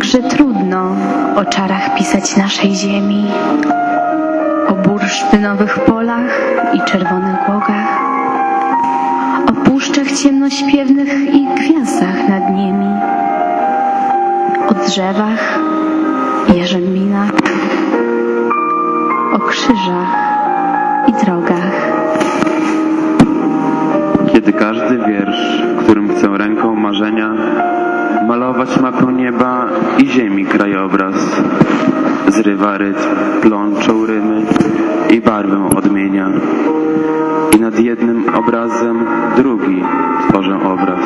jakże trudno o czarach pisać naszej ziemi, o bursztynowych polach i czerwonych głogach, o puszczach ciemnośpiewnych i gwiazdach nad nimi, o drzewach i jarzębinach, o krzyżach i drogach. Kiedy każdy wiersz, w którym chcę ręką marzenia malować mapę nieba i ziemi krajobraz, zrywa rytm, plączą rymy i barwę odmienia. I nad jednym obrazem drugi tworzę obraz.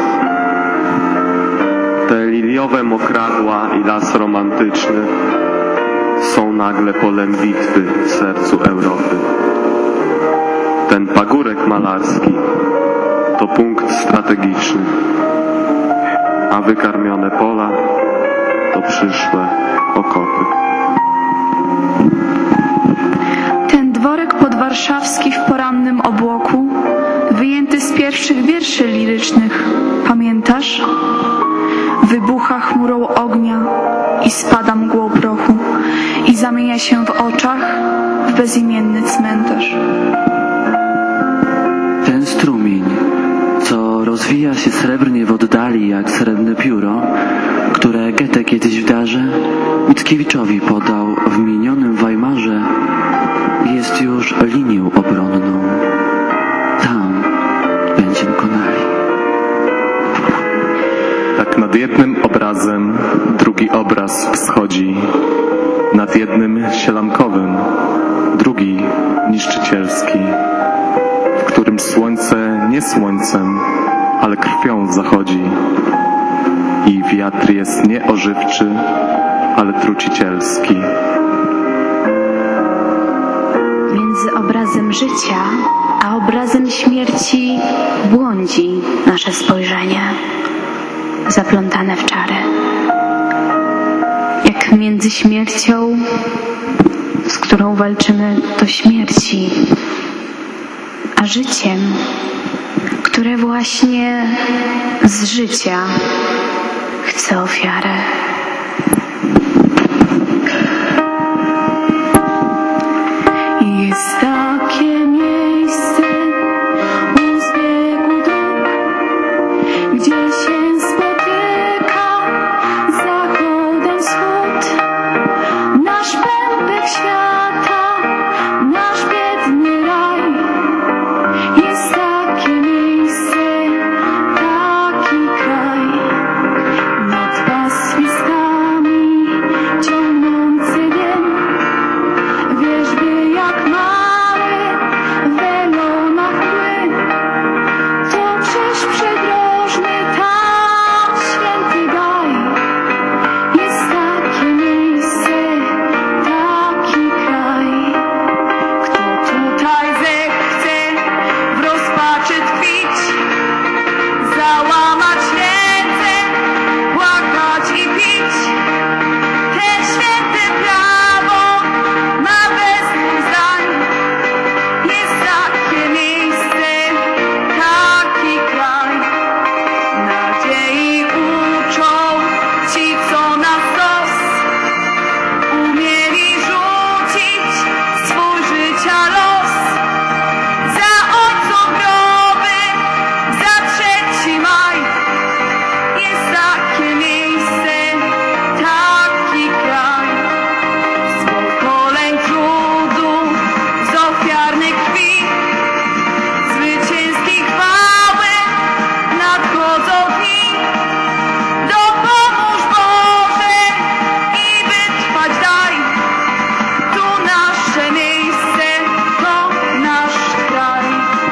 Te liliowe mokradła i las romantyczny są nagle polem bitwy w sercu Europy. Ten pagórek malarski to punkt strategiczny, a wykarmione pola to przyszłe okopy. Ten dworek podwarszawski w porannym obłoku, wyjęty z pierwszych wierszy lirycznych, pamiętasz? Wybucha chmurą ognia i spada mgłą prochu i zamienia się w oczach w bezimienny cmentarz. Ten strumień, co rozwija się srebrnie w oddali jak srebrne pióro, które Goethe kiedyś w darze Mickiewiczowi podał w minionym Weimarze, jest już linią obronną. Tam będziemy konali. Tak nad jednym obrazem drugi obraz wschodzi, nad jednym sielankowym drugi niszczycielski, w którym słońce nie słońcem, ale krwią zachodzi i wiatr jest nie ożywczy, ale trucicielski. Między obrazem życia a obrazem śmierci błądzi nasze spojrzenie, zaplątane w czary. Jak między śmiercią, z którą walczymy do śmierci, a życiem, które właśnie z życia chce ofiarę. Jest takie miejsce u zbiegu dróg, gdzie się spotyka zachodem wschód. Nasz pępek świata, nasz biedny raj. Jest takie miejsce, taki kraj, nad pastwiskami ciągnący wiem, wierzby jak małe welona chły. To krzyż przydrożny, tam święty gaj. Jest takie miejsce, taki kraj. Kto tutaj zechce w rozpaczy tkwić, załamać ręce, płakać i pić, te święte prawo ma bez dwóch zdań. Jest takie miejsce, taki kraj. Nadziei uczą ci, co na stos umieli rzucić swój życia los. Za ojców groby, za 3 maj. Jest takie miejsce, taki kraj. Z pokoleń trudu, z ofiarnej krwi, zwycięskiej chwały nadchodzą dni. Dopomóż Boże i wytrwać daj. Tu nasze miejsce, to nasz kraj.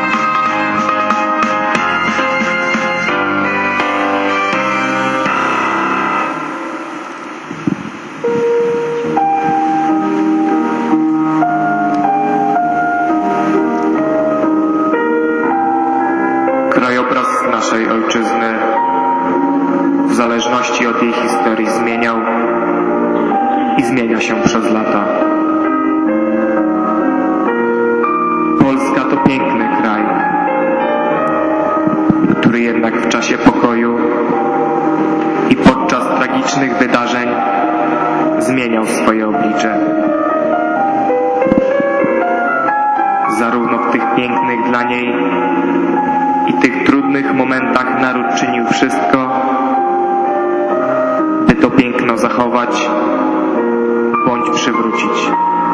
Krajobraz naszej ojczyzny w zależności od jej historii zmieniał i zmienia się przez lata. Polska to piękny kraj, który jednak w czasie pokoju i podczas tragicznych wydarzeń zmieniał swoje oblicze. Zarówno w tych pięknych dla niej i tych trudnych momentach naród czynił wszystko, by to piękno zachować bądź przywrócić.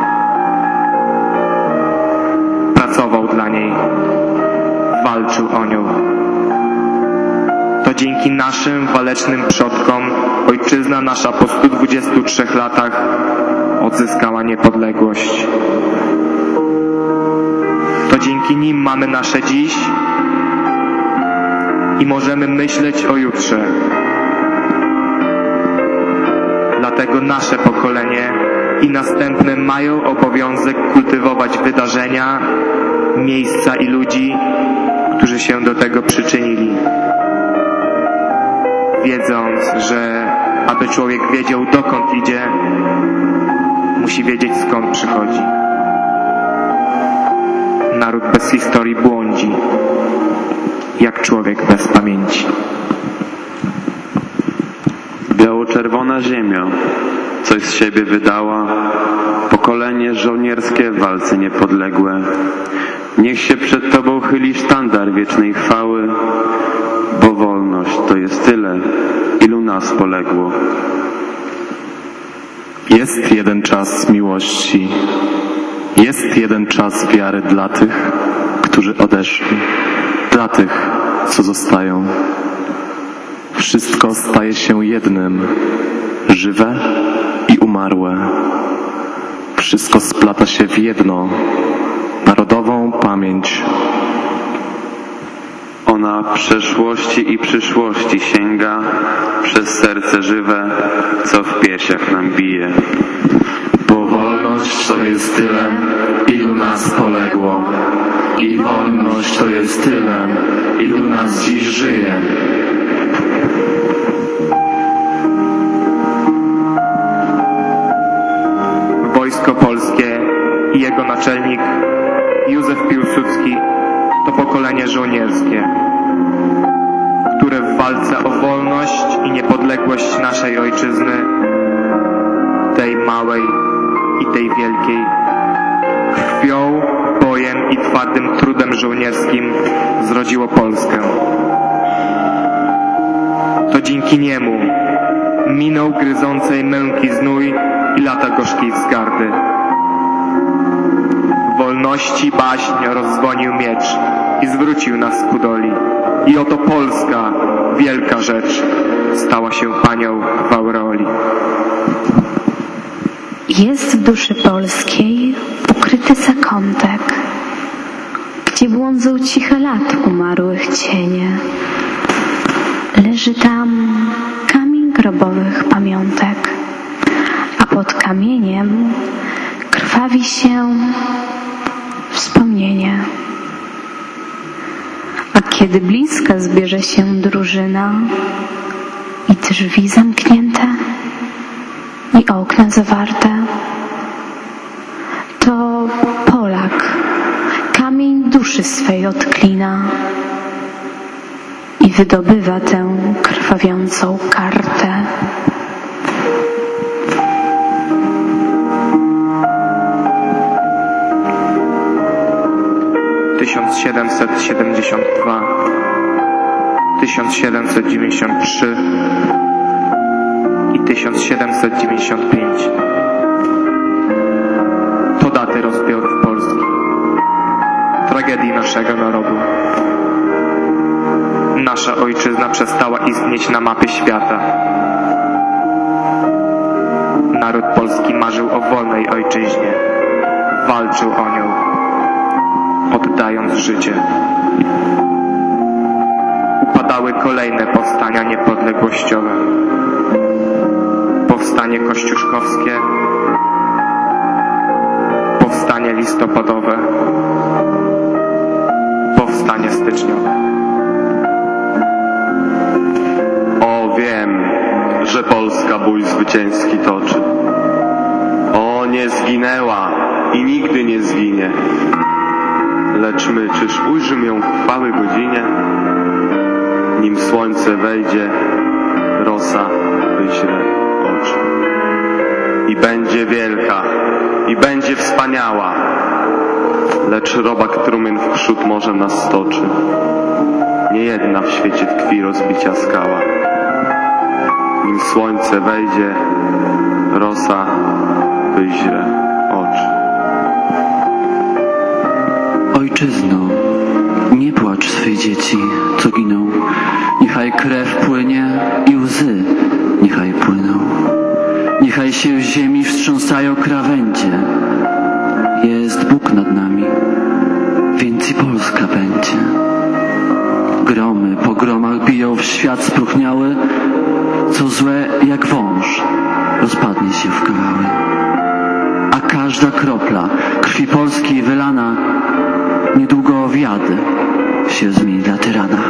Pracował dla niej, walczył o nią. To dzięki naszym walecznym przodkom ojczyzna nasza po 123 latach odzyskała niepodległość. To dzięki nim mamy nasze dziś i możemy myśleć o jutrze. Dlatego nasze pokolenie i następne mają obowiązek kultywować wydarzenia, miejsca i ludzi, którzy się do tego przyczynili. Wiedząc, że aby człowiek wiedział, dokąd idzie, musi wiedzieć, skąd przychodzi. Naród bez historii błądzi, jak człowiek bez pamięci. Biało-czerwona ziemia coś z siebie wydała, pokolenie żołnierskie w walce niepodległe. Niech się przed Tobą chyli sztandar wiecznej chwały, bo wolność to jest tyle, ilu nas poległo. Jest jeden czas miłości, jest jeden czas wiary dla tych, którzy odeszli, dla tych, co zostają. Wszystko staje się jednym, żywe i umarłe. Wszystko splata się w jedno, narodową pamięć. Ona przeszłości i przyszłości sięga przez serce żywe, co w piersiach nam bije. Bo wolność to jest tyle, ilu nas poległo. I wolność to jest tyle, ilu nas dziś żyje. Wojsko Polskie i jego naczelnik Józef Piłsudski to pokolenie żołnierskie, które w walce o wolność i niepodległość naszej ojczyzny, tej małej i tej wielkiej, krwią, bojem i twardym trudem żołnierskim zrodziło Polskę. To dzięki niemu minął gryzącej męki znój i lata gorzkiej wzgardy. Wolności baśń rozdzwonił miecz i zwrócił nas z kudoli. I oto Polska, wielka rzecz, stała się panią w aureoli. Jest w duszy polskiej ukryty zakątek, gdzie błądzą ciche lat umarłych cienie. Leży tam kamień grobowych pamiątek, a pod kamieniem krwawi się wspomnienie. A kiedy bliska zbierze się drużyna i drzwi zamknięte i okna zawarte, to Polak kamień duszy swej odklina i wydobywa tę krwawiącą kartę. Tysiąc 1772, 1793 i 1795. To daty rozbiorów Polski, tragedii naszego narodu. Nasza ojczyzna przestała istnieć na mapie świata. Naród polski marzył o wolnej ojczyźnie, walczył o nią, oddając życie. Upadały kolejne powstania niepodległościowe. Powstanie kościuszkowskie, powstanie listopadowe, powstanie styczniowe. O, wiem, że Polska bój zwycięski toczy. O, nie zginęła i nigdy nie zginie. Lecz my, czyż ujrzymy ją w chwały godzinie? Nim słońce wejdzie, rosa wyźre oczy. I będzie wielka, i będzie wspaniała. Lecz robak trumien wprzód morze nas stoczy. Niejedna w świecie tkwi rozbicia skała. Nim słońce wejdzie, rosa wyźre oczy. Ojczyzno, nie płacz swych dzieci, co giną. Niechaj krew płynie i łzy niechaj płyną. Niechaj się z ziemi wstrząsają krawędzie. Jest Bóg nad nami, więc i Polska będzie. Gromy po gromach biją w świat spróchniały, co złe jak wąż rozpadnie się w kawały. A każda kropla krwi polskiej wylana niedługo w jad się zmieni dla tyrana.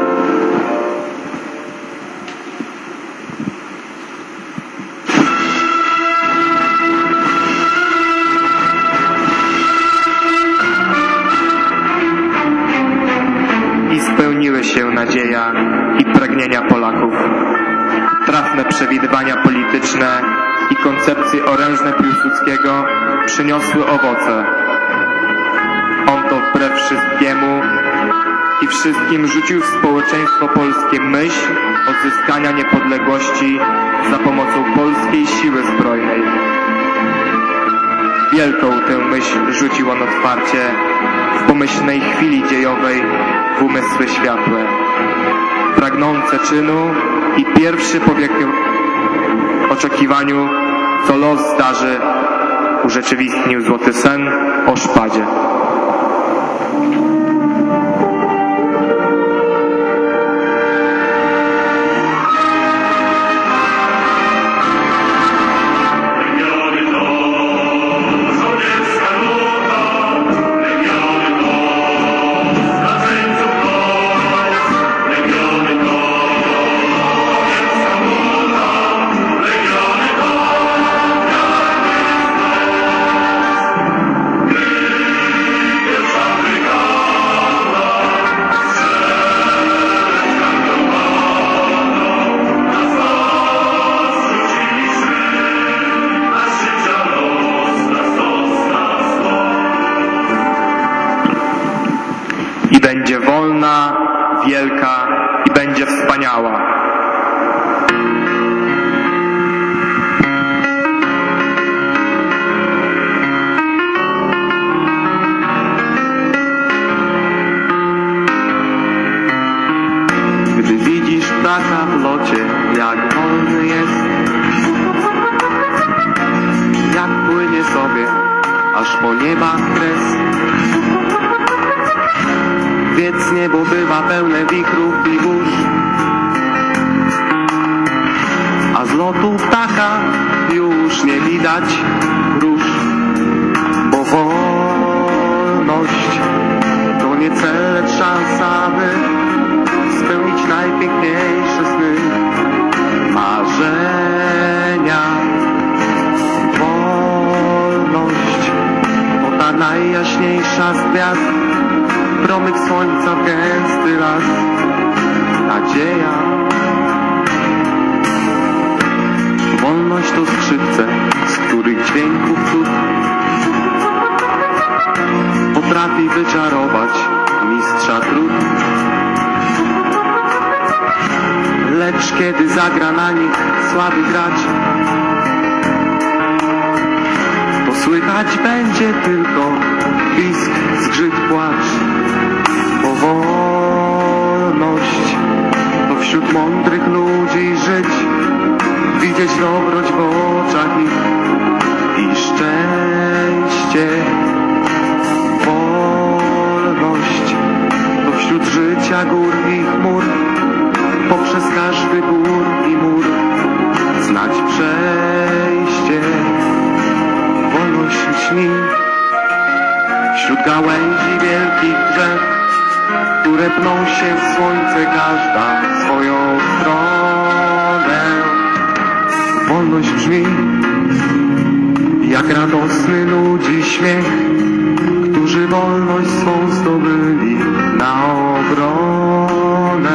I spełniły się nadzieja i pragnienia Polaków. Trafne przewidywania polityczne i koncepcje orężne Piłsudskiego przyniosły owoce. On to wbrew wszystkiemu i wszystkim rzucił w społeczeństwo polskie myśl odzyskania niepodległości za pomocą polskiej siły zbrojnej. Wielką tę myśl rzucił on otwarcie w pomyślnej chwili dziejowej w umysły światłe. Pragnące czynu i pierwszy po oczekiwaniu, co los zdarzy, urzeczywistnił złoty sen o szpadzie. Będzie wolna, wielka i będzie wspaniała. Gdy widzisz ptaka w locie, jak wolny jest, jak płynie sobie, aż po nieba kres. Wiedz, niebo bywa pełne wichrów i burz, a z lotu ptaka już nie widać róż. Bo wolność to nie cel, lecz szansa, by spełnić najpiękniejsze sny, marzenia. Wolność to ta najjaśniejsza z gwiazd, promyk słońca w gęsty las, nadzieja. Wolność to skrzypce, z których dźwięków cud potrafi wyczarować mistrza trud. Lecz kiedy zagra na nich słaby grać, to słychać będzie tylko pisk, zgrzyt, płacz. Bo wolność to wśród mądrych ludzi żyć, widzieć dobroć w oczach ich i szczęście. Wolność to wśród życia gór i chmur, poprzez każdy gór i mur znać przejście. Wolność śni wśród gałęzi wielkich drzew, które pną się w słońce, każda w swoją stronę. Wolność brzmi jak radosny ludzi śmiech, którzy wolność swą zdobyli na obronę.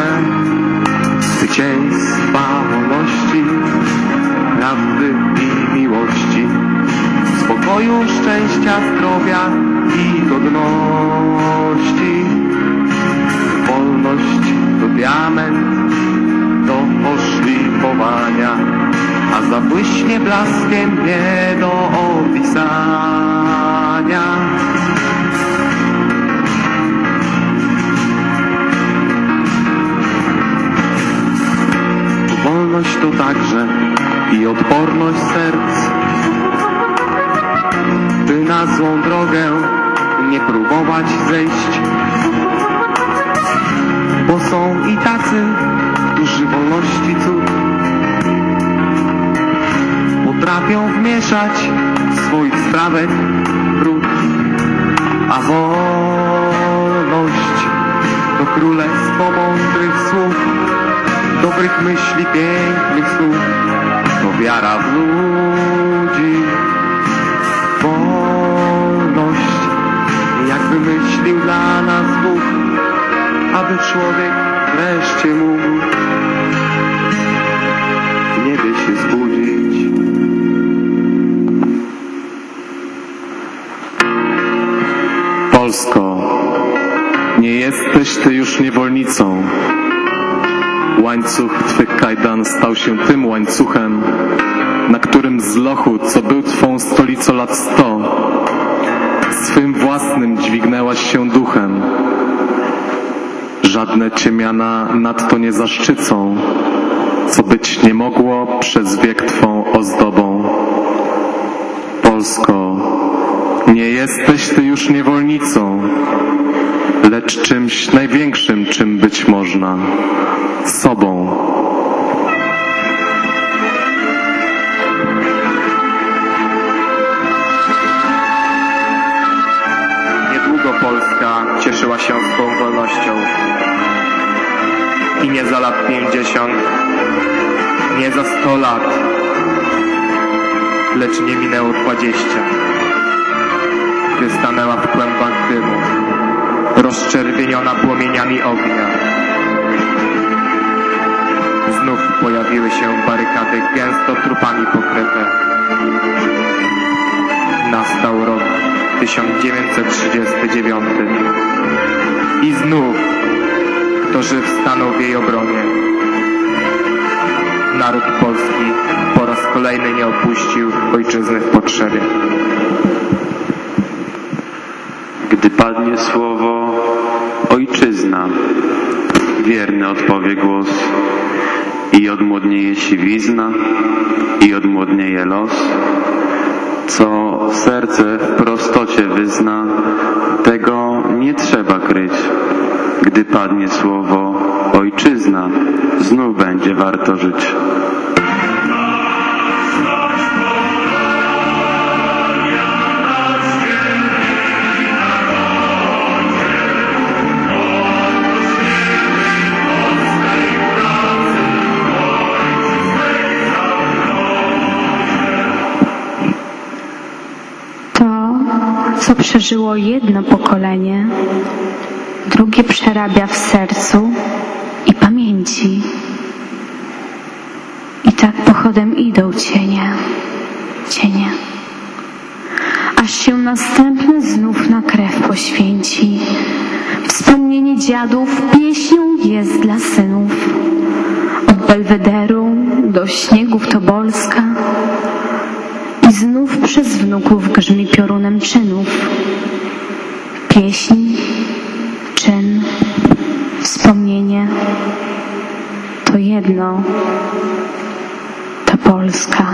Zwycięstwa wolności, prawdy i miłości życia, zdrowia i godności. Wolność to diament do poszlifowania, a zabłyśnie blaskiem nie do opisania. Wolność to także i odporność serc, by na złą drogę nie próbować zejść, bo są i tacy, którzy wolności cud potrafią wmieszać w swoich sprawek brud, a wolność to królestwo mądrych słów, dobrych myśli, pięknych słów, to wiara w ludzi. Wolność, jakby myślił dla nas Bóg, aby człowiek wreszcie mógł w niebie się zbudzić. Polsko, nie jesteś Ty już niewolnicą. Łańcuch Twych kajdan stał się tym łańcuchem, na którym z lochu, co był Twą stolicą lat 100, swym własnym dźwignęłaś się duchem. Żadne ciemiana nadto nie zaszczycą, co być nie mogło przez wiek Twą ozdobą. Polsko, nie jesteś Ty już niewolnicą, lecz czymś największym, czym być można, sobą. Niedługo Polska cieszyła się swą wolnością. I nie za lat 50, nie za 100 lat, lecz nie minęło 20, gdy stanęła w kłębach dymu, rozczerwieniona płomieniami ognia. Znów pojawiły się barykady gęsto trupami pokryte. Nastał rok 1939 i znów kto żyw stanął w jej obronie. Naród polski po raz kolejny nie opuścił ojczyzny w potrzebie. Gdy padnie słowo ojczyzna, wierny odpowie głos i odmłodnieje siwizna i odmłodnieje los. Co serce w prostocie wyzna, tego nie trzeba kryć. Gdy padnie słowo ojczyzna, znów będzie warto żyć. Co przeżyło jedno pokolenie, drugie przerabia w sercu i pamięci. I tak pochodem idą cienie, aż się następny znów na krew poświęci. Wspomnienie dziadów pieśnią jest dla synów. Od Belwederu do śniegów Tobolska i znów przez wnuków grzmi piorunem czynów. Pieśń, czyn, wspomnienie to jedno, to Polska.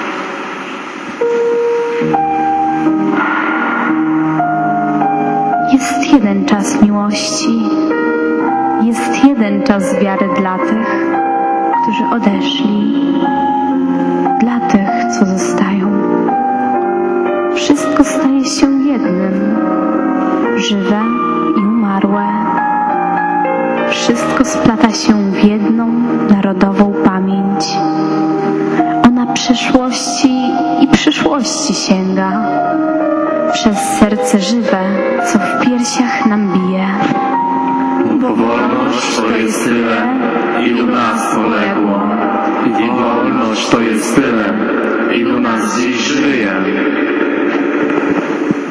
Jest jeden czas miłości, jest jeden czas wiary dla tych, którzy odeszli, dla tych, co zostają. Wszystko staje się jednym, żywe i umarłe. Wszystko splata się w jedną narodową pamięć. Ona przeszłości i przyszłości sięga, przez serce żywe, co w piersiach nam bije. Bo wolność to jest tyle, ilu nas poległo, i wolność to jest tyle, ilu nas dziś żyje.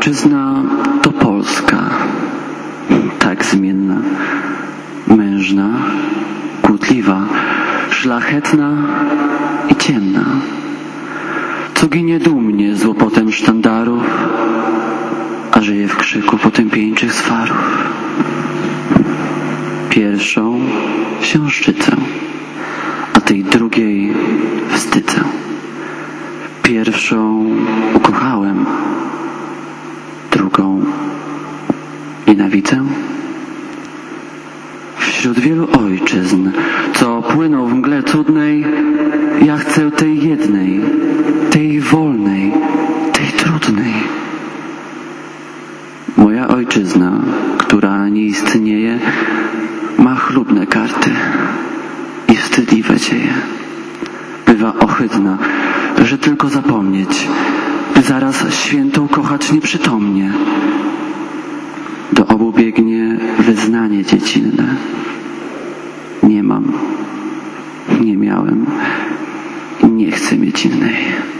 ojczyzna to Polska, tak zmienna, mężna, kłótliwa, szlachetna i ciemna, co ginie dumnie z łopotem sztandarów, a żyje w krzyku potępieńczych swarów. Pierwszą się szczycę, a tej drugiej wstydzę. Pierwszą ukochałem, drugą nienawidzę. Wśród wielu ojczyzn, co płyną w mgle cudnej, ja chcę tej jednej, tej wolnej, tej trudnej. Moja ojczyzna, która nie istnieje, ma chlubne karty i wstydliwe dzieje. Bywa ohydna, że tylko zapomnieć, by zaraz świętą kochać nieprzytomnie. Do obu biegnie wyznanie dziecinne. Nie mam, nie miałem i nie chcę mieć innej.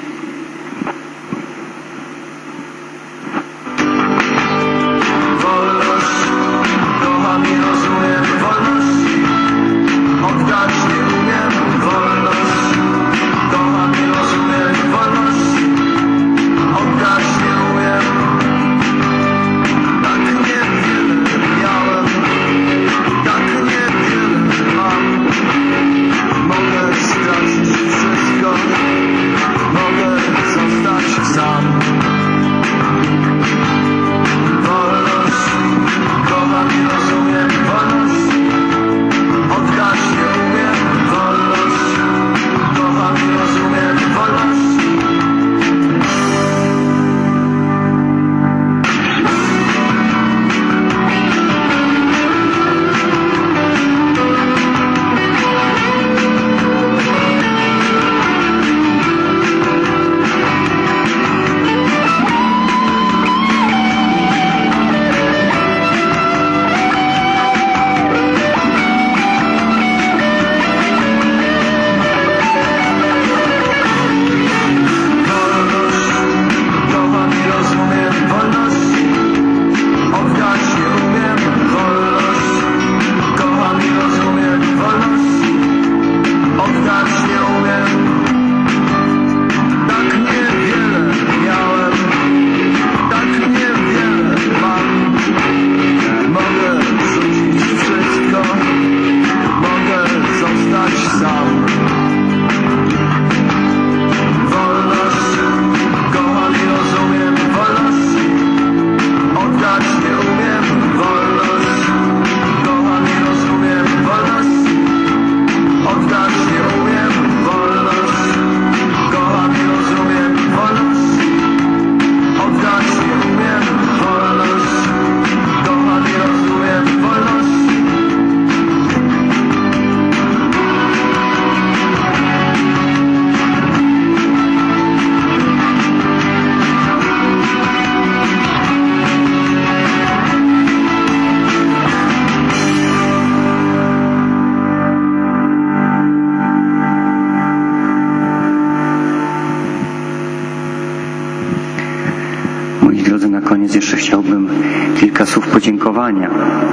Jeszcze chciałbym kilka słów podziękowania.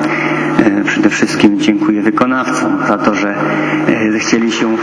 Przede wszystkim dziękuję wykonawcom za to, że zechcieli się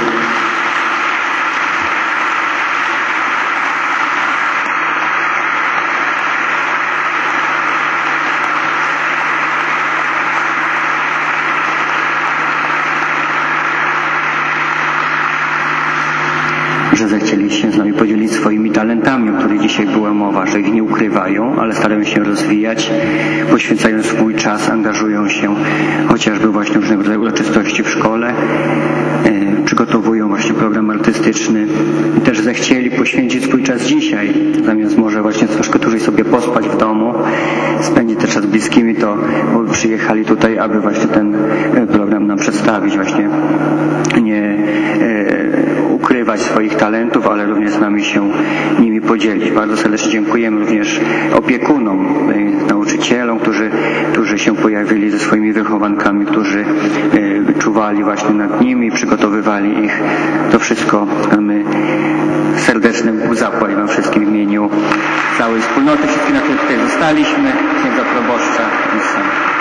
z nami podzielić swoimi talentami, o których dzisiaj była mowa, że ich nie ukrywają, ale starają się rozwijać, poświęcają swój czas, angażują się chociażby właśnie w różnego rodzaju uroczystości w szkole, przygotowują właśnie program artystyczny i też zechcieli poświęcić swój czas dzisiaj, zamiast może właśnie troszkę dłużej sobie pospać w domu, spędzić ten czas z bliskimi, to przyjechali tutaj, aby właśnie ten program nam przedstawić, właśnie nie ukrywać swoich talentów, ale również z nami się nimi podzielić. Bardzo serdecznie dziękujemy również opiekunom, nauczycielom, którzy się pojawili ze swoimi wychowankami, którzy czuwali właśnie nad nimi, przygotowywali ich. To wszystko my serdeczny Bóg zapłać wam wszystkim w imieniu całej wspólnoty, wszystkich, na których tutaj zostaliśmy, księdza proboszcza i sam.